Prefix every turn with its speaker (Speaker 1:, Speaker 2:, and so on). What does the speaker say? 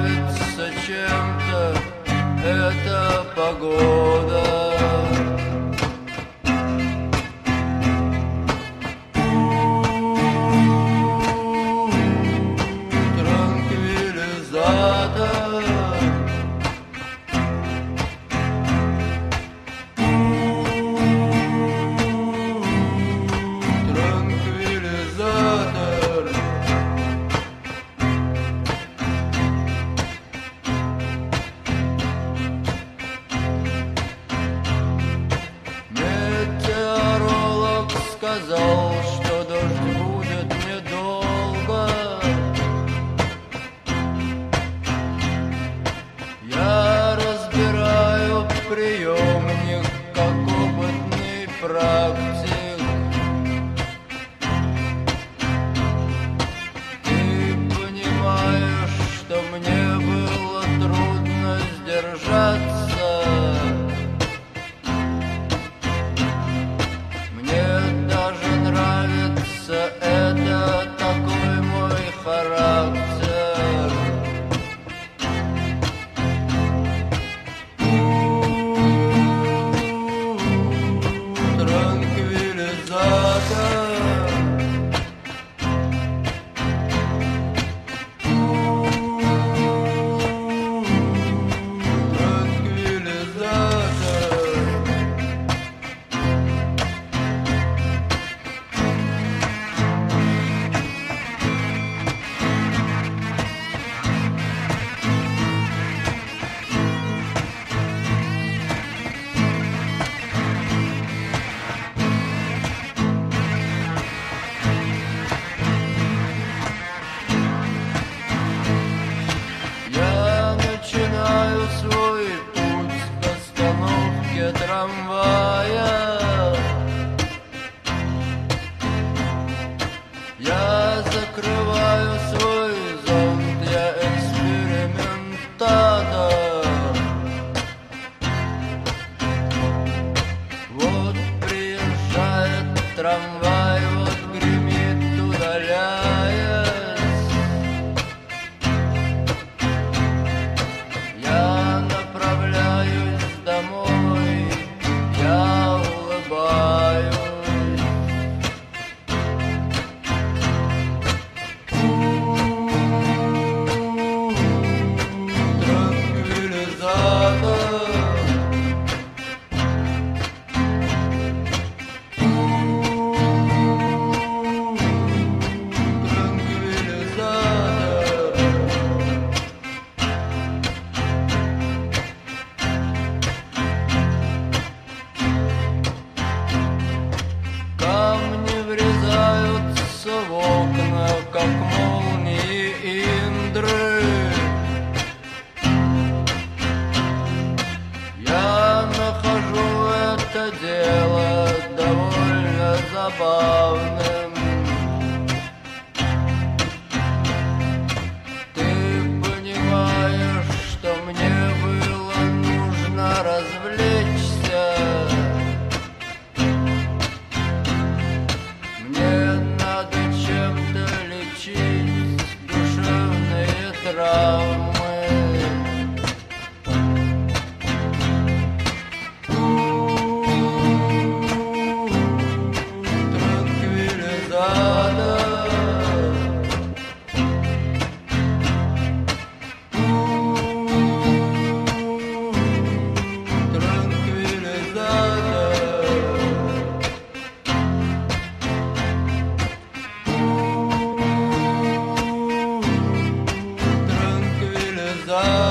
Speaker 1: нравится чем-то эта погода. Транквилизатор. Сказал, что дождь будет недолго. Я разбираю приемник, как опытный практик. Ты понимаешь, что мне было трудно сдержаться. Это такой мой характер. Транквилизатор. Свой путь к остановке трамвая. Я закрываю свой зонт, я экспериментатор. Вот приезжает трамвай, вот гремит, удаляясь. Домой я улыбаюсь. Транквилизатор. Камни врезаются в окна, как молнии Индры. Я нахожу это дело довольно забавным. Ты понимаешь, что мне было нужно развлечься. Надо чем-то лечить душевные травмы. Транквилизатор.